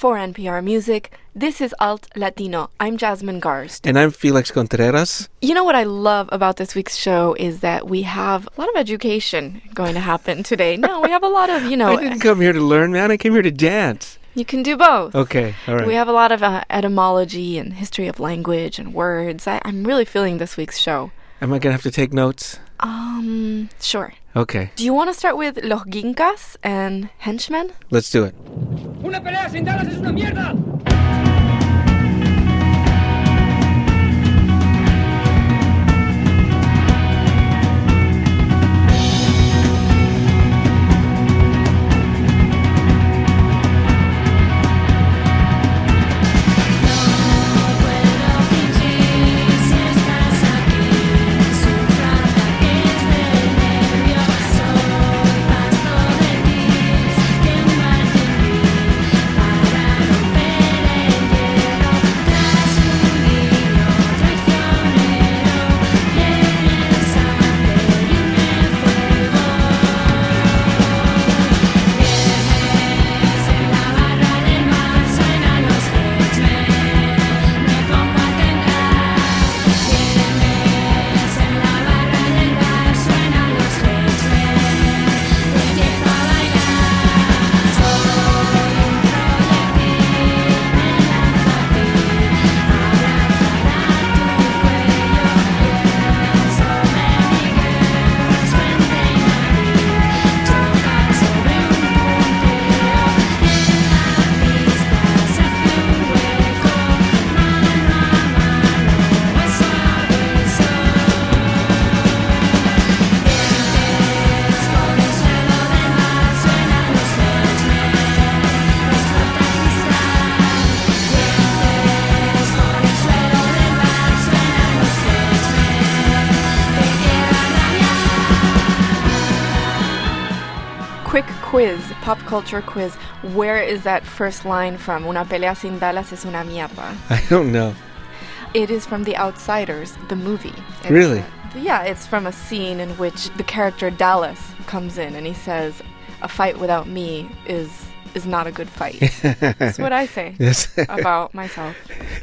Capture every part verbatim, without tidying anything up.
For N P R Music, this is Alt Latino. I'm Jasmine Garst. And I'm Felix Contreras. You know what I love about this week's show is that we have a lot of education going to happen today. No, we have a lot of, you know... I didn't come here to learn, man. I came here to dance. You can do both. Okay, all right. We have a lot of uh, etymology and history of language and words. I, I'm really feeling this week's show. Am I going to have to take notes? Um, sure. Okay. Do you want to start with Los Gincas and Henchmen? Let's do it. ¡Una pelea sin Dallas es una mierda! Quick quiz, pop culture quiz. Where is that first line from? Una pelea sin Dallas es una mierda. I don't know. It is from The Outsiders, the movie. It's, Really? Uh, yeah, it's from a scene in which the character Dallas comes in and he says, "A fight without me is is not a good fight." That's what I say Yes. about myself.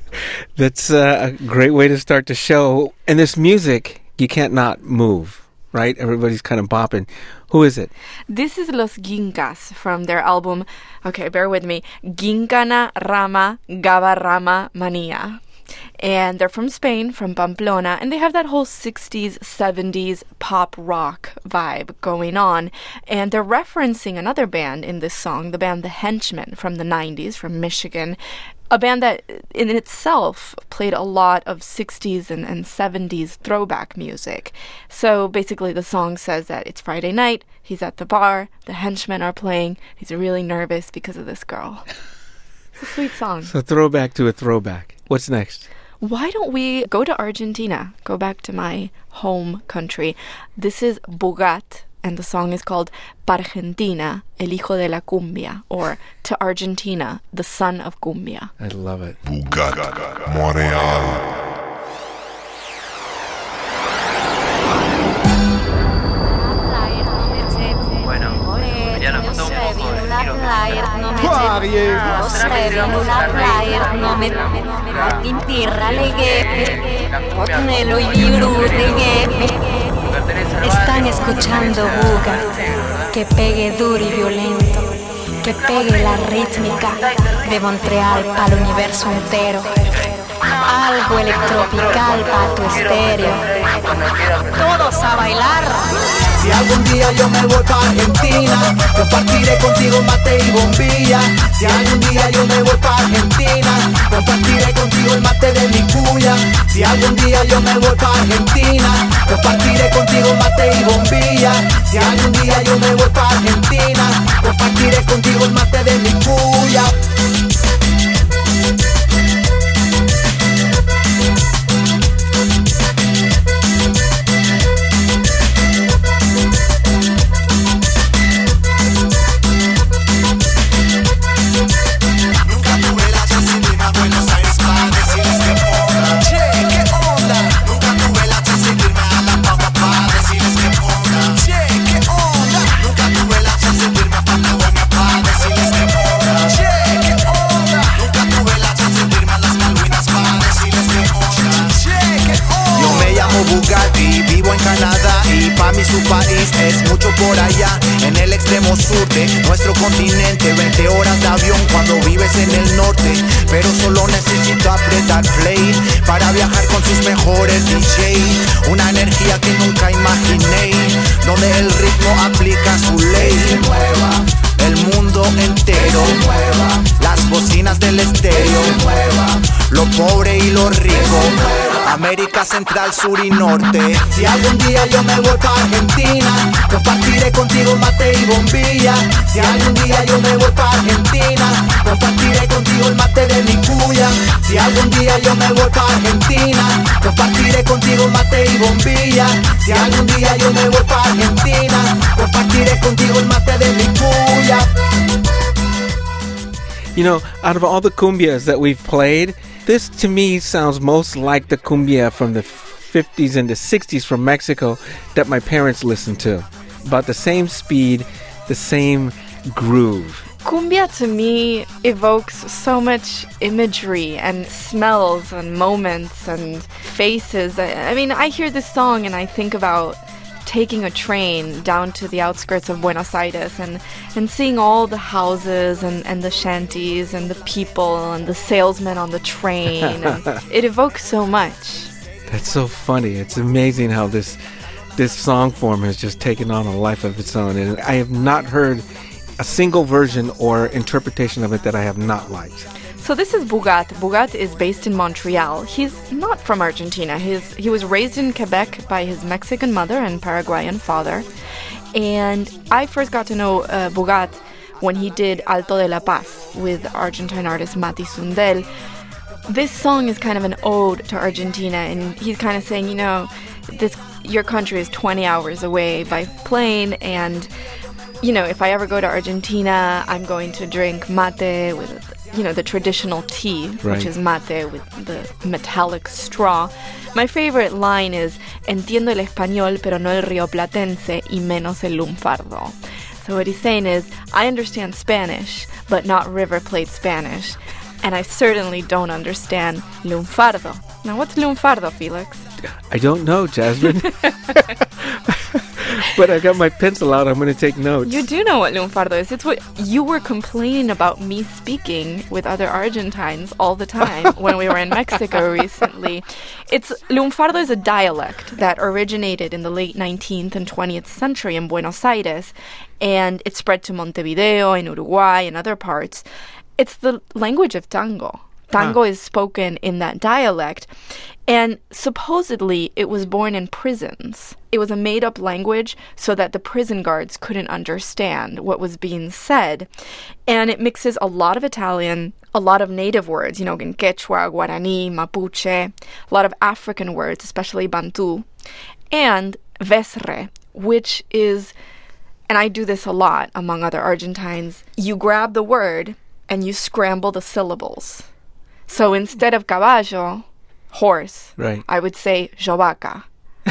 That's uh, a great way to start the show. And this music, you can't not move, right? Everybody's kind of bopping. Who is it? This is Los Gincas from their album, okay, bear with me, Gincana Rama Gaba Rama Mania. And they're from Spain, from Pamplona, and they have that whole sixties, seventies pop rock vibe going on. And they're referencing another band in this song, the band The Henchmen from the nineties, from Michigan. A band that in itself played a lot of sixties and, and seventies throwback music. So basically the song says that it's Friday night, he's at the bar, the henchmen are playing, he's really nervous because of this girl. It's a sweet song. So throwback to a throwback. What's next? Why don't we go to Argentina, go back to my home country. This is Bugat, and the song is called Pa' Argentina, el hijo de la cumbia, or To Argentina, the son of cumbia. I love it. Bugat, Montreal. Están escuchando Bugat, que pegue duro y violento, que pegue la rítmica de Montreal para el universo entero. Algo electropical para tu estéreo. Todos a bailar. Si algún día yo me voy pa' Argentina, compartiré contigo mate y bombilla. Si algún día yo me voy pa' Argentina, compartiré contigo el mate de mi cuya. Si algún día yo me voy pa' Argentina, compartiré contigo mate y bombilla. Si algún día yo me voy pa' Argentina, compartiré contigo el mate de mi cuya. Check por allá, en el extremo sur de nuestro continente. Veinte horas de avión cuando vives en el norte, pero solo necesito apretar play para viajar con sus mejores D J. Una energía que nunca imaginé, donde el ritmo aplica su ley. Se mueva el mundo entero, se mueva las bocinas del estéreo, se mueva lo pobre y lo rico, América Central, Sur y Norte. Si algún día yo me voy pa' Argentina, compartiré contigo mate y bombilla. Si algún día yo me voy pa' Argentina, compartiré contigo el mate de mi cuya. Si algún día yo me voy pa' Argentina, compartiré contigo mate y bombilla. Si algún día yo me voy pa' Argentina, compartiré contigo el mate de mi cuya. You know, out of all the cumbias that we've played, this to me sounds most like the cumbia from the fifties and the sixties from Mexico that my parents listened to. About the same speed, the same groove. Cumbia to me evokes so much imagery and smells and moments and faces. I, I mean, I hear this song and I think about taking a train down to the outskirts of Buenos Aires and, and seeing all the houses and, and the shanties and the people and the salesmen on the train. And it evokes so much. That's so funny. It's amazing how this this song form has just taken on a life of its own. And I have not heard a single version or interpretation of it that I have not liked. So this is Bugat. Bugat is based in Montreal. He's not from Argentina. He's, he was raised in Quebec by his Mexican mother and Paraguayan father. And I first got to know uh, Bugat when he did Alto de la Paz with Argentine artist Mati Sundel. This song is kind of an ode to Argentina, and he's kind of saying, you know, this your country is twenty hours away by plane, and, you know, if I ever go to Argentina, I'm going to drink mate with, you know, the traditional tea, right, which is mate with the metallic straw. My favorite line is, entiendo el español, pero no el rioplatense, y menos el lunfardo. So what he's saying is, I understand Spanish, but not River Plate Spanish. And I certainly don't understand lunfardo. Now, what's lunfardo, Felix? I don't know, Jasmine. But I got my pencil out. I'm going to take notes. You do know what lunfardo is. It's what you were complaining about me speaking with other Argentines all the time when we were in Mexico recently. It's lunfardo is a dialect that originated in the late nineteenth and twentieth century in Buenos Aires, and it spread to Montevideo in Uruguay and other parts. It's the language of tango. Tango huh. is spoken in that dialect, and supposedly it was born in prisons. It was a made-up language so that the prison guards couldn't understand what was being said, and it mixes a lot of Italian, a lot of native words, you know, in Quechua, Guarani, Mapuche, a lot of African words, especially Bantu, and vesre, which is, and I do this a lot among other Argentines, you grab the word and you scramble the syllables. So instead of caballo, horse, right, I would say jovaca.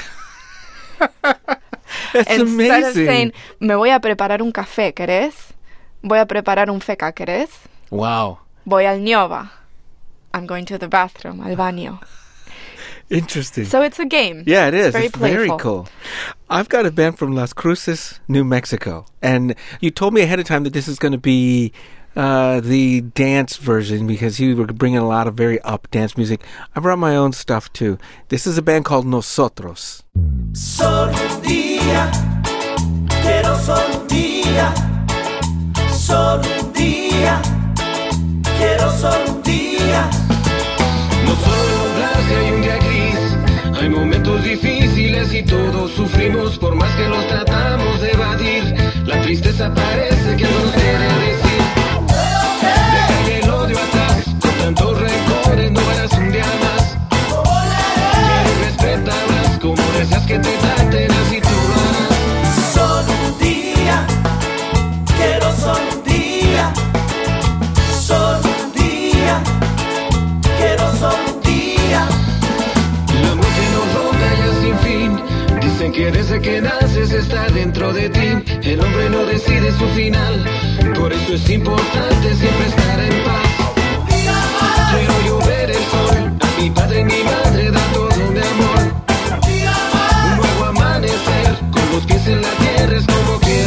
That's instead amazing. of saying, me voy a preparar un café, ¿querés? Voy a preparar un feca, ¿querés? Wow. Voy al ñova. I'm going to the bathroom, al baño. Interesting. So it's a game. Yeah, it is. Very it's playful. Very cool. I've got a band from Las Cruces, New Mexico. And you told me ahead of time that this is going to be uh, the dance version because you were bringing a lot of very up dance music. I brought my own stuff too. This is a band called Nosotros. Solo un día, quiero solo un día, solo un día, quiero solo un día. No solo gracia hay un día gris, hay momentos difíciles y todos sufrimos por más que los tratamos de evadir. La tristeza parece que no nos quiere decir. Deja el odio atrás, con tantos rencores no verás un día más. Quiero y respetarlas como deseas que te traten así tú harás. Solo un día, quiero solo un día, solo un día, quiero solo un día. La muerte nos ronda ya sin fin. Dicen que desde que naces está dentro de ti. El hombre no decide su final. Por eso es importante siempre estar en paz. Quiero yo ver el sol, a mi padre y mi madre da todo mi amor. Un nuevo amanecer, con los pies en la tierra es como que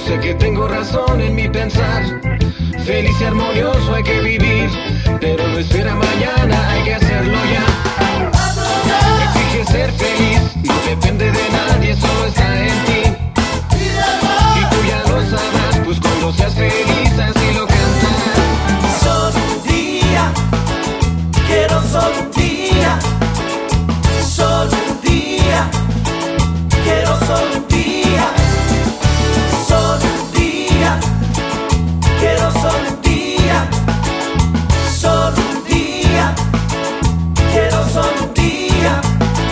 sé que tengo razón en mi pensar. Feliz y armonioso hay que vivir, pero no espera mañana, hay que hacerlo ya. Exige ser feliz, no depende de nadie, solo está en ti. Y tú ya lo sabrás, pues cuando seas feliz así lo cantas. Solo un día, quiero solo un día. Solo un día, quiero solo un día. Solo un día, quiero solo un día. Solo un día, quiero solo un día.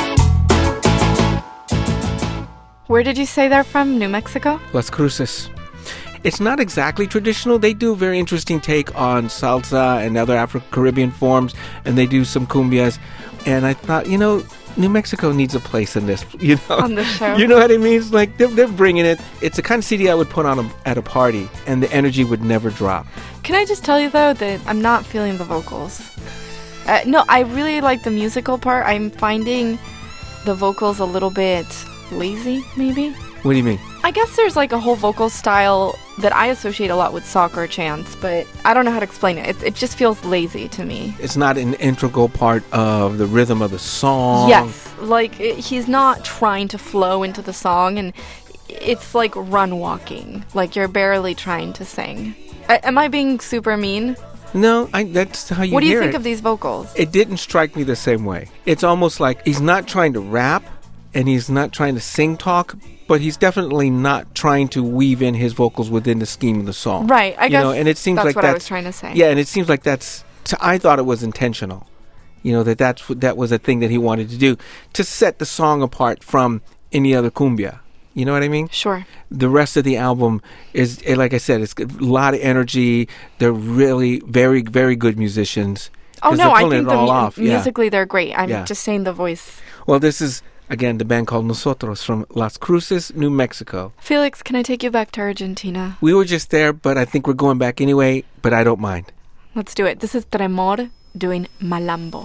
Where did you say they're from? New Mexico? Las Cruces. It's not exactly traditional. They do a very interesting take on salsa and other Afro-Caribbean forms, and they do some cumbias. And I thought, you know, New Mexico needs a place in this, you know. On the show. You know what I mean? It's like they're, they're bringing it. It's the kind of C D I would put on a, at a party, and the energy would never drop. Can I just tell you, though, that I'm not feeling the vocals. Uh, no, I really like the musical part. I'm finding the vocals a little bit lazy, maybe. What do you mean? I guess there's like a whole vocal style that I associate a lot with soccer chants, but I don't know how to explain it. It, it just feels lazy to me. It's not an integral part of the rhythm of the song. Yes, like it, he's not trying to flow into the song, and it's like run walking, like you're barely trying to sing. A- am I being super mean? No, I, that's how you What do you hear think it. of these vocals? It didn't strike me the same way. It's almost like he's not trying to rap, and he's not trying to sing talk, but he's definitely not trying to weave in his vocals within the scheme of the song. Right, I you guess know, and it seems that's like what that's, I was trying to say. Yeah, and it seems like that's. So I thought it was intentional. You know, that that's, that was a thing that he wanted to do to set the song apart from any other cumbia. You know what I mean? Sure. The rest of the album is, eh, like I said, it's a lot of energy. They're really very, very good musicians. Oh 'cause no, they're I pulling think it the all mu- off. Yeah. musically they're great. I'm Yeah. just saying the voice. Well, this is, again, the band called Nosotros from Las Cruces, New Mexico. Felix, can I take you back to Argentina? We were just there, but I think we're going back anyway, but I don't mind. Let's do it. This is Tremor doing Malambo.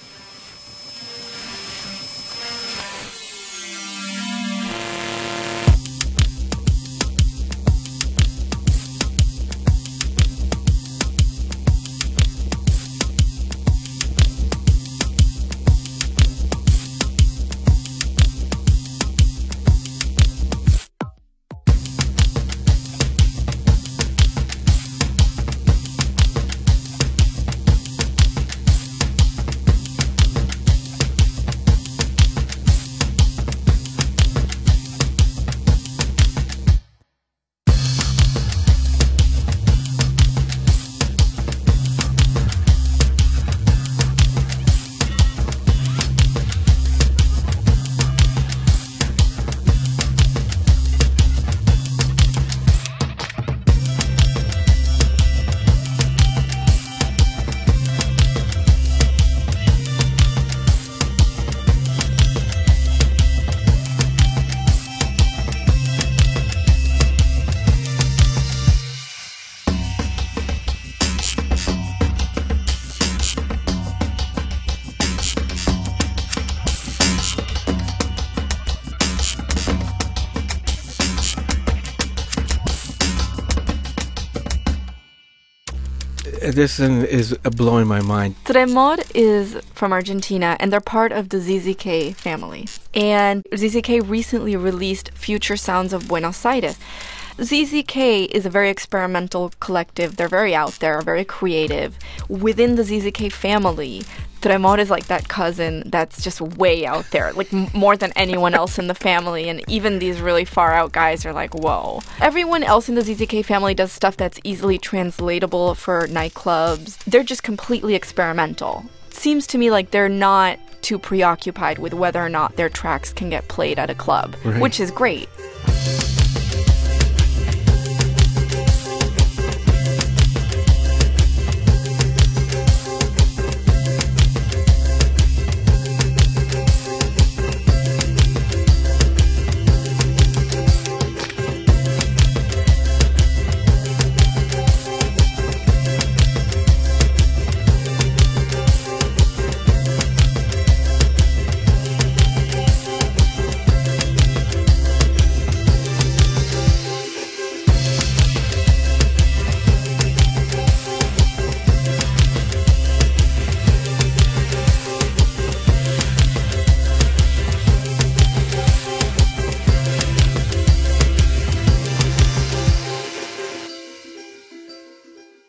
This one is blowing my mind. Tremor is from Argentina, and they're part of the Z Z K family. And Z Z K recently released Future Sounds of Buenos Aires. Z Z K is a very experimental collective. They're very out there, very creative. Within the Z Z K family, Tremor is like that cousin that's just way out there, like m- more than anyone else in the family. And even these really far out guys are like, whoa. Everyone else in the Z Z K family does stuff that's easily translatable for nightclubs. They're just completely experimental. Seems to me like they're not too preoccupied with whether or not their tracks can get played at a club, Right. which is great.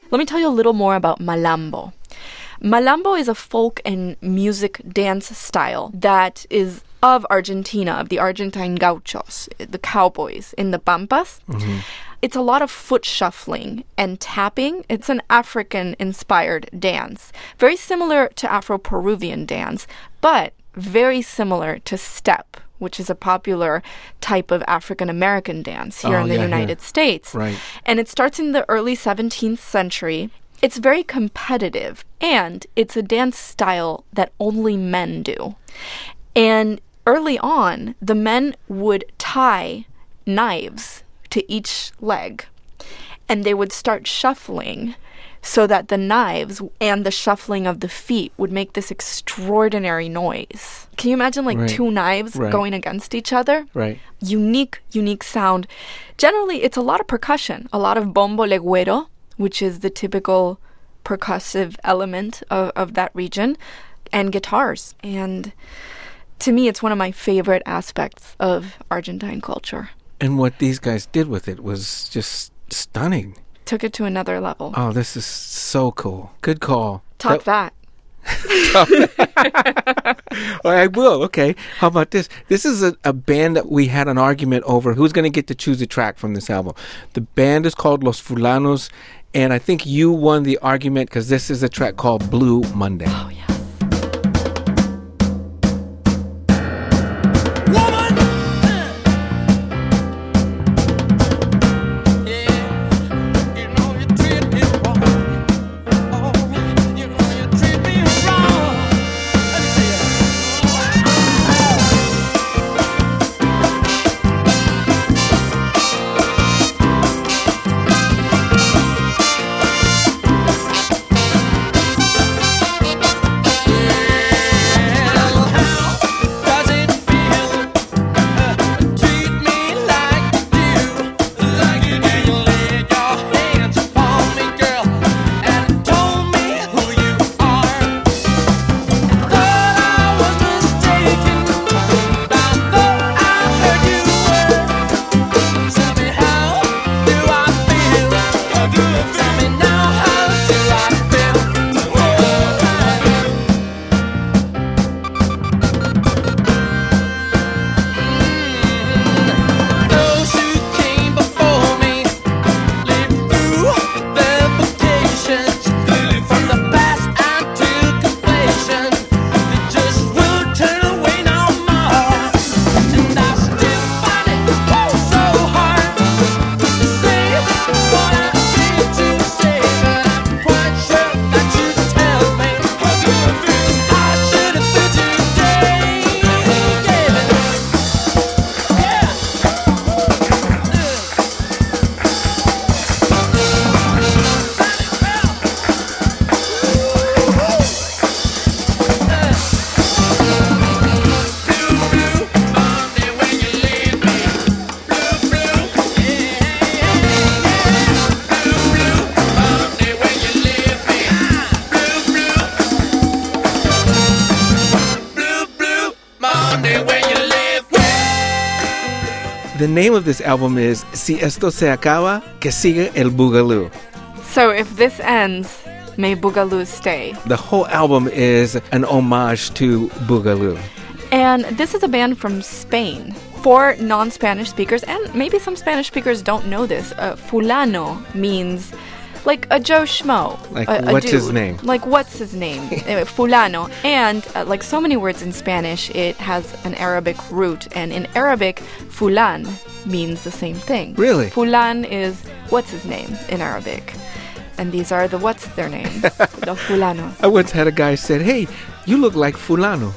let me tell you a little more about Malambo. Malambo is a folk and music dance style that is of Argentina, of the Argentine gauchos, the cowboys in the Pampas. Mm-hmm. It's a lot of foot shuffling and tapping. It's an African-inspired dance, very similar to Afro-Peruvian dance, but very similar to step, which is a popular type of African-American dance here oh, in the yeah, United yeah. States. Right. And it starts in the early seventeenth century. It's very competitive, and it's a dance style that only men do. And early on, the men would tie knives to each leg, and they would start shuffling so that the knives and the shuffling of the feet would make this extraordinary noise. Can you imagine like Right. two knives Right. going against each other? Right. Unique, unique sound. Generally, it's a lot of percussion, a lot of bombo legüero, which is the typical percussive element of, of that region, and guitars. And to me, it's one of my favorite aspects of Argentine culture. And what these guys did with it was just stunning. Took it to another level. Oh, this is so cool. Good call. Talk That- that. Oh, I will. Okay. How about this? This is a, a band that we had an argument over who's going to get to choose a track from this album. The band is called Los Fulanos, and I think you won the argument because this is a track called Blue Monday. Oh, yeah. The name of this album is Si Esto Se Acaba, Que Siga El Boogaloo. So if this ends, may Boogaloo stay. The whole album is an homage to Boogaloo. And this is a band from Spain. For non-Spanish speakers, and maybe some Spanish speakers don't know this, uh, fulano means like a Joe Schmo. Like, a, a what's dude. his name? Like, what's his name? Uh, fulano. And uh, like so many words in Spanish, it has an Arabic root. And in Arabic, fulan means the same thing. Really? Fulan is what's his name in Arabic. And these are the what's their names, the fulanos. I once had a guy said, "Hey, you look like Fulano."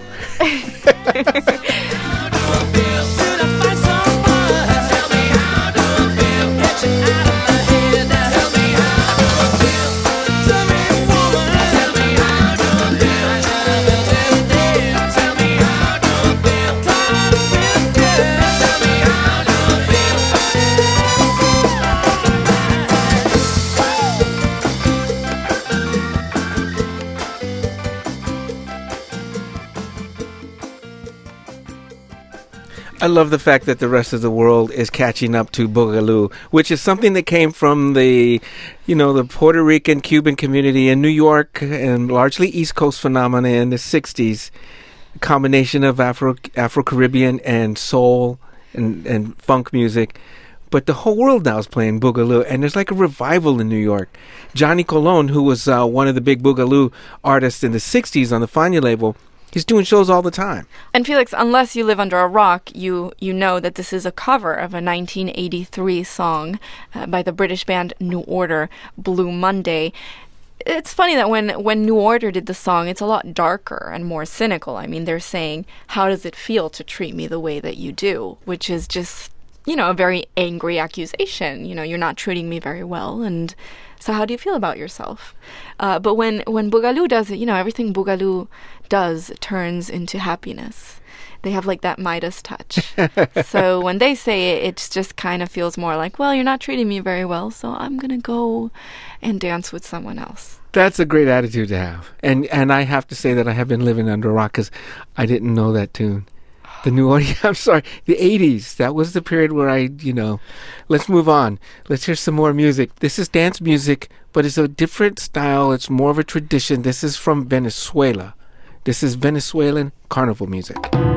I love the fact that the rest of the world is catching up to Boogaloo, which is something that came from the, you know, the Puerto Rican Cuban community in New York and largely East Coast phenomena in the sixties. A combination of Afro Afro-Caribbean and soul and, and funk music. But the whole world now is playing Boogaloo, and there's like a revival in New York. Johnny Colon, who was uh, one of the big Boogaloo artists in the sixties on the Fania label, he's doing shows all the time. And Felix, unless you live under a rock, you, you know that this is a cover of a nineteen eighty-three song uh, by the British band New Order, Blue Monday. It's funny that when, when New Order did the song, it's a lot darker and more cynical. I mean, they're saying, how does it feel to treat me the way that you do? Which is just, you know, a very angry accusation. You know, you're not treating me very well, and so how do you feel about yourself? Uh, but when, when Boogaloo does it, you know, everything Boogaloo does turns into happiness. They have like that Midas touch. So when they say it, it just kind of feels more like, well, you're not treating me very well, so I'm going to go and dance with someone else. That's a great attitude to have. And and I have to say that I have been living under a rock because I didn't know that tune. The New Order, I'm sorry, the eighties. That was the period where I, you know, let's move on. Let's hear some more music. This is dance music, but it's a different style. It's more of a tradition. This is from Venezuela. This is Venezuelan carnival music.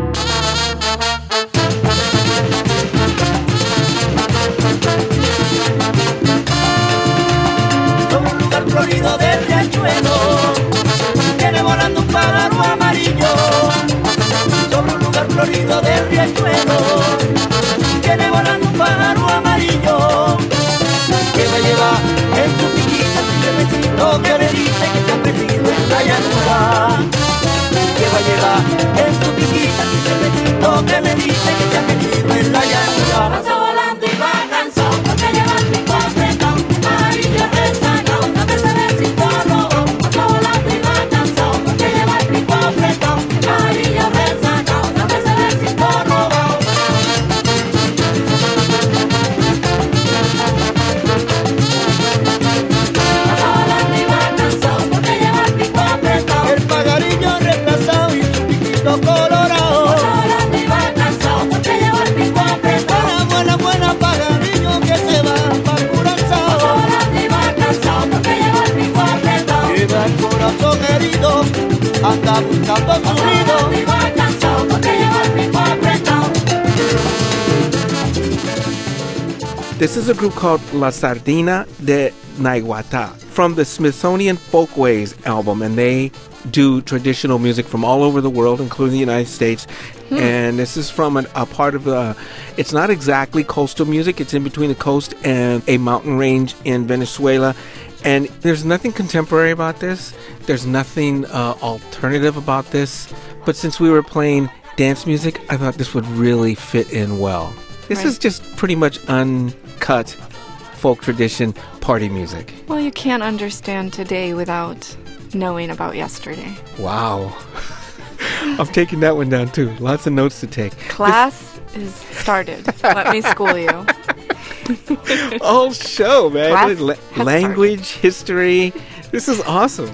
Sobre un lugar florido del riachuelo viene volando un pájaro amarillo. Sobre un lugar florido del riachuelo viene volando un pájaro amarillo que va a llevar en su piquita un trevecito que le dice que se ha perdido en la llanura, que va a llevar en su piquita un trevecito que le dice que se ha perdido en la llanura. Pasa volando y va cansado porque lleva el pico apretado, amarillo rezagado, a veces besito rojo. Pasa volando y va cansado porque lleva el pico apretado, amarillo rezagado, a veces besito rojo. Pasa volando y va cansado porque lleva el pico apretado, el pajarillo retrasado y su piquito colorado. Pasa volando y va cansado porque lleva el pico apretado. Buena, buena, buena pajarillo que se va pa' Curazao. Pasa volando y va cansado porque lleva el pico apretado. Lleva el corazón herido, anda buscando su nido. Pasa volando y va cansado porque lleva el pico apretado. This is a group called La Sardina de Naiguatá from the Smithsonian Folkways album, and they do traditional music from all over the world, including the United States. Hmm. And this is from an, a part of the, it's not exactly coastal music, it's in between the coast and a mountain range in Venezuela. And there's nothing contemporary about this, there's nothing uh, alternative about this, but since we were playing dance music, I thought this would really fit in well. This Right. is just pretty much uncut folk tradition party music. Well, you can't understand today without knowing about yesterday. Wow. I'm taking that one down too. Lots of notes to take. Class is started. Let me school you. This whole show, man. Class La- has language, history. This is awesome.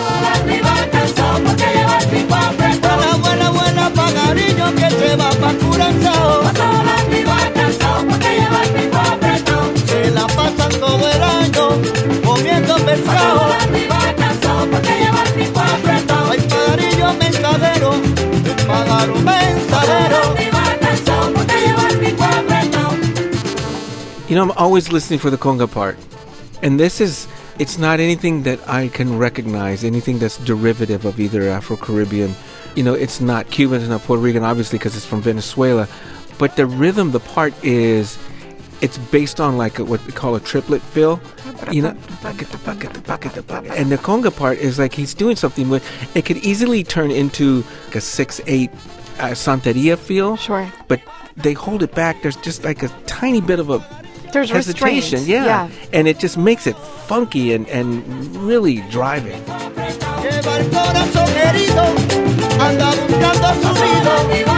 Buena, buena, buena pajarillo que se va pa' Curazao. Se la pasan todo el año comiendo pescado. Hay pajarillo mensajero, un pájaro mensajero. You know, I'm always listening for the conga part. And this is, it's not anything that I can recognize, anything that's derivative of either Afro-Caribbean. You know, it's not Cuban, it's not Puerto Rican, obviously, because it's from Venezuela. But the rhythm, the part is, it's based on like a, what we call a triplet fill. You know, and the conga part is like he's doing something with, it could easily turn into like a six eight uh, Santeria feel. Sure. But they hold it back. There's just like a tiny bit of a There's hesitation, restraint. yeah. Yeah. And it just makes it funky and, and really driving. Lleva el corazón herido, anda buscando su nido.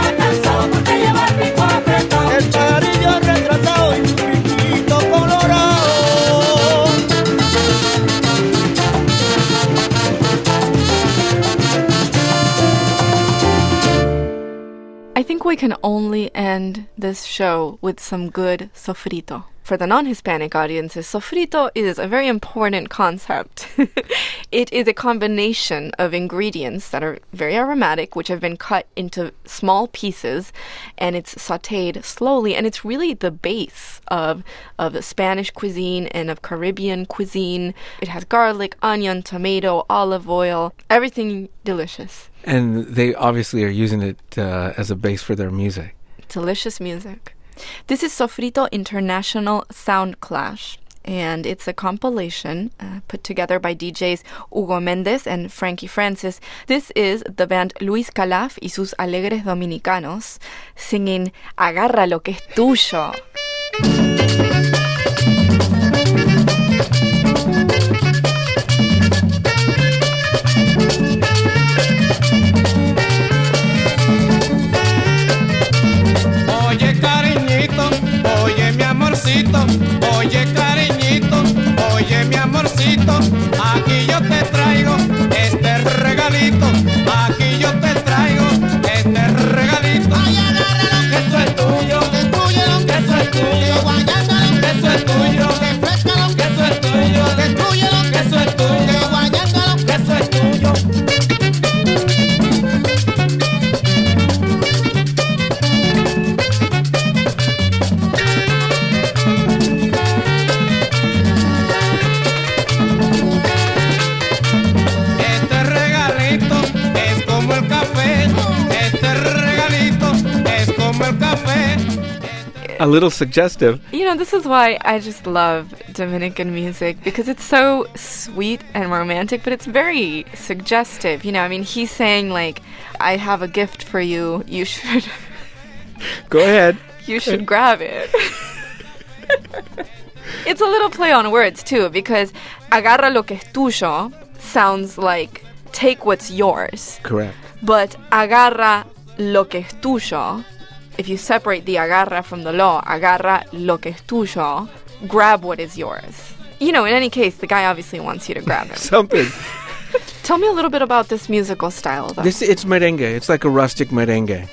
El pajarillo retratado y su piquito colorado. I think what we can only end this show with some good sofrito. For the non-Hispanic audiences, sofrito is a very important concept. It is a combination of ingredients that are very aromatic, which have been cut into small pieces, and it's sautéed slowly, and it's really the base of, of Spanish cuisine and of Caribbean cuisine. It has garlic, onion, tomato, olive oil, everything delicious. And they obviously are using it uh, as a base for their music. Delicious music. This is Sofrito International Sound Clash, and it's a compilation uh, put together by D Js Hugo Méndez and Frankie Francis. This is the band Luis Calaf y sus Alegres Dominicanos singing Agarra lo que es tuyo. Oye mi amorcito, oye cariñito, oye mi amorcito, aquí yo te traigo este regalito, aquí yo te traigo este regalito. Ay, agárralo, que eso es tuyo, destrúyelo, que eso es tuyo, guayándalo, que eso es tuyo, refrescalo, que eso es tuyo, destrúyelo, que eso es tuyo, guayándalo, que eso es tuyo. A little suggestive. You know, this is why I just love Dominican music, because it's so sweet and romantic, but it's very suggestive. You know, I mean, he's saying, like, I have a gift for you. You should... Go ahead. You should grab it. It's a little play on words, too, because agarra lo que es tuyo sounds like take what's yours. Correct. But agarra lo que es tuyo, if you separate the agarra from the lo, agarra lo que es tuyo, grab what is yours. You know, in any case, the guy obviously wants you to grab it. Something. Tell me a little bit about this musical style, though. This It's merengue. It's like a rustic merengue.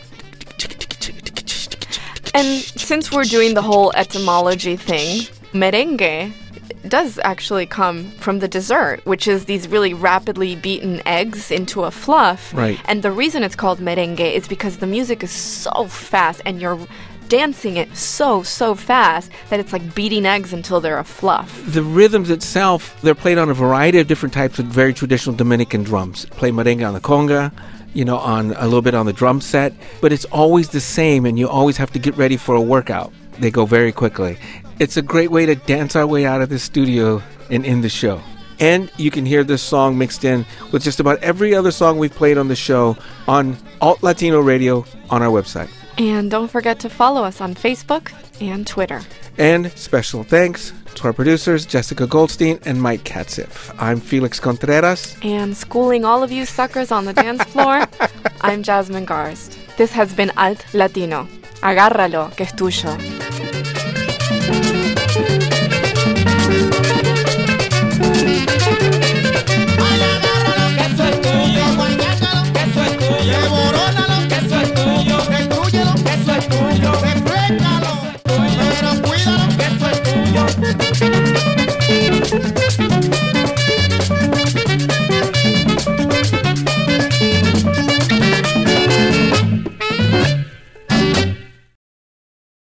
And since we're doing the whole etymology thing, merengue does actually come from the dessert, which is these really rapidly beaten eggs into a fluff. Right. And the reason it's called merengue is because the music is so fast and you're dancing it so, so fast that it's like beating eggs until they're a fluff. The rhythms itself, they're played on a variety of different types of very traditional Dominican drums. Play merengue on the conga, you know, on a little bit on the drum set, but it's always the same, and you always have to get ready for a workout. They go very quickly. It's a great way to dance our way out of the studio and in the show. And you can hear this song mixed in with just about every other song we've played on the show on Alt Latino Radio on our website. And don't forget to follow us on Facebook and Twitter. And special thanks to our producers, Jessica Goldstein and Mike Katzif. I'm Felix Contreras. And schooling all of you suckers on the dance floor, I'm Jasmine Garst. This has been Alt Latino. Agárralo, que es tuyo.